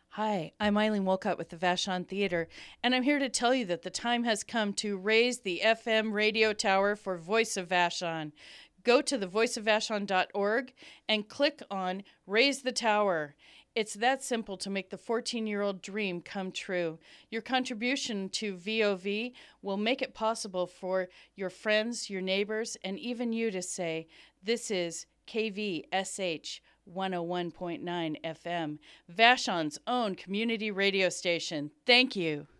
Hi, I'm Eileen Wolcott with the Vashon Theater, and I'm here to tell you that the time has come to raise the FM radio tower for Voice of Vashon. Go to thevoiceofvashon.org and click on Raise the Tower. It's that simple to make the 14-year-old dream come true. Your contribution to VOV will make it possible for your friends, your neighbors, and even you to say, this is KVSH 101.9 FM, Vashon's own community radio station. Thank you.